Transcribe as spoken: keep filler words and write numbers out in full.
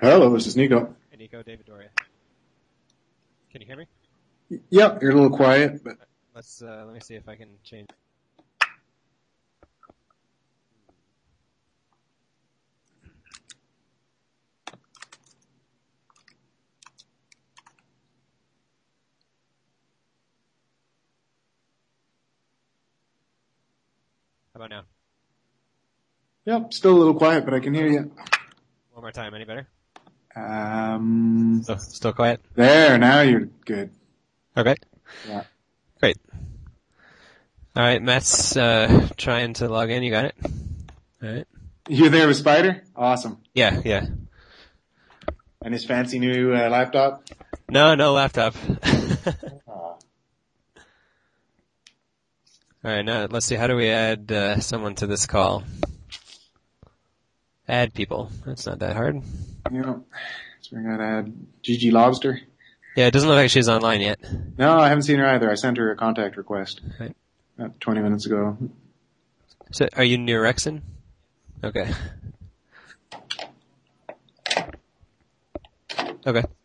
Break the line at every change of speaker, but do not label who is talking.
Hello, this is Nico.
Hey, Nico, David Doria. Can you hear me?
Yep, you're a little quiet, but
Let's uh, let me see if I can change. How about now?
yep, still a little quiet, but I can hear you.
One more time. Any better?
Um,
Still, still quiet?
there, now you're good.
Okay.
Yeah.
Great. All right, Matt's uh, trying to log in. You got it? All right.
You there with Spider? Awesome.
Yeah, yeah.
And his fancy new uh, laptop?
No, no laptop.
Aw.
All right, now let's see. How do we add uh, someone to this call? Add people. That's not that hard.
You know, so we're gonna add Gigi Lobster.
Yeah, it doesn't look like she's online yet.
No, I haven't seen her either. I sent her a contact request
Right.
about twenty minutes ago.
So, are you near Rexon? Okay. Okay.